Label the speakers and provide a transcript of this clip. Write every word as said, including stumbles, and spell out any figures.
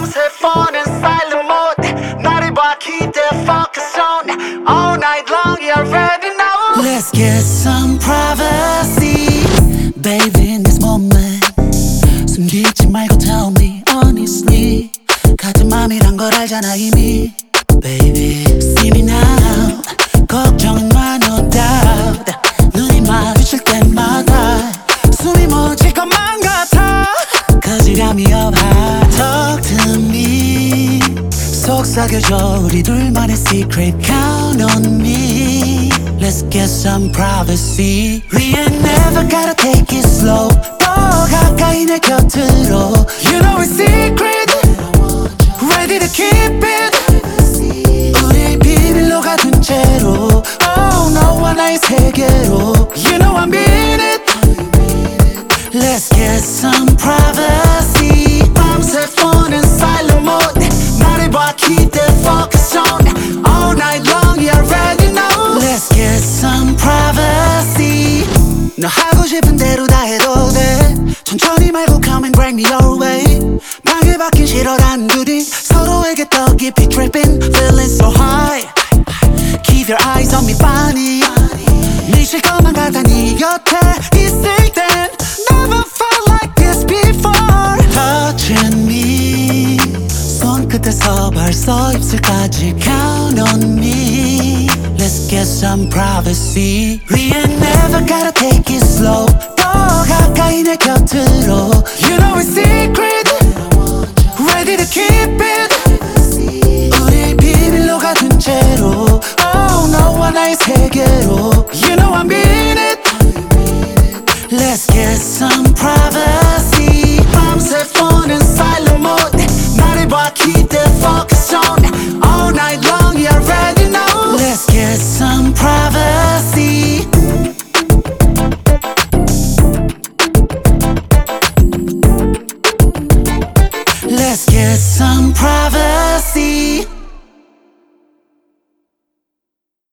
Speaker 1: 밤새 phone in silent mode 나를 봐 keep the focus on all night long you already know.
Speaker 2: Let's get some privacy, baby, in this moment. 숨기지 말고 tell me honestly. 같은 맘이란 걸 알잖아 이미. Baby, see me now. 걱정은 마 no doubt. 눈이 마주칠 때마다 숨이 멎을 것만 같아. 거지감이 없어. Talk to me. 속삭여줘 우리 둘만의 secret. Count on me. Let's get some privacy. We ain't never gotta take it slow. 더 가까이 내 곁으로. You know it's secret. Ready to keep it. 우리 비밀로 가둔 채로. Oh 너와 나의 세계로. You know I mean it. Let's get some privacy. 밤새 phone in silent mode 나를 봐 keep the focus on all night long you already know. Let's get some privacy. 너 하고 싶은 대로 다 해도 돼. 천천히 말고 come and bring me your way. 방해받긴 싫어 단둘이 서로에게 더 깊이 tripping feeling so high. Keep your eyes on me bunny. 미칠 것만 같아 네 곁에 있을 땐 Never felt like this before. Touching me 손끝에서 벌써 입술까지 Count on me. Let's get some privacy. We ain't never gotta take it slow. 더 가까이 내 곁으로. You know it's secret. Ready to keep it. 우리 비밀로 가둔 채로. Oh 너와 나의 세계로. You know I mean it. Let's get some privacy. 밤새 phone in silent mode 나를 봐 keep the focus on all night long you already know. Let's get some privacy. Let's get some privacy.